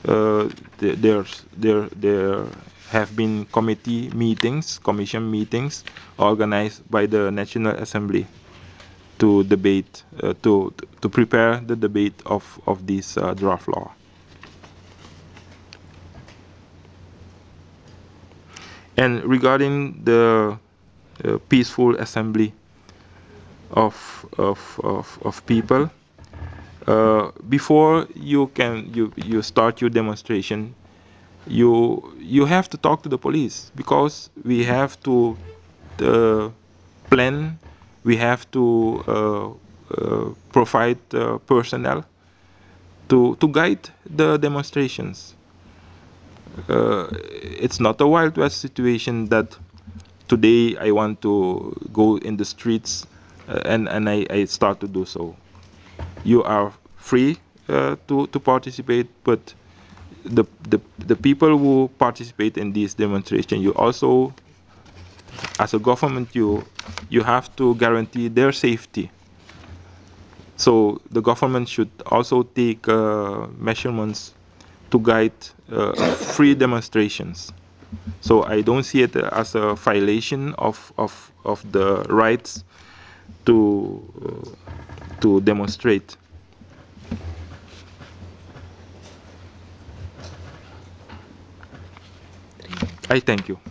there have been committee meetings, commission meetings organized by the National Assembly to debate, to prepare the debate of this draft law. And regarding the peaceful assembly of people, before you start your demonstration, you have to talk to the police, because we have to plan, we have to provide personnel to guide the demonstrations. It's not a Wild West situation that today I want to go in the streets and I start to do so. You are free to participate, but the people who participate in this demonstration, you also, as a government, you have to guarantee their safety. So the government should also take measurements to guide free demonstrations. So I don't see it as a violation of the rights to demonstrate. I thank you.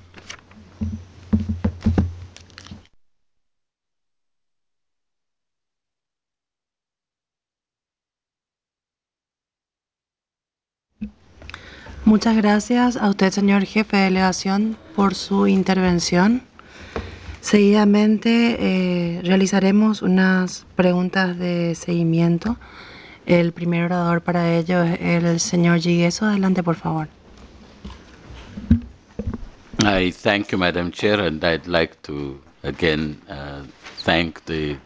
Muchas gracias a usted, señor jefe de delegación, por su intervención. Seguidamente realizaremos unas preguntas de seguimiento. El primer orador para ello es el señor Gigueso. Adelante, por favor. I thank you, Madam Chair, and I'd like to again thank the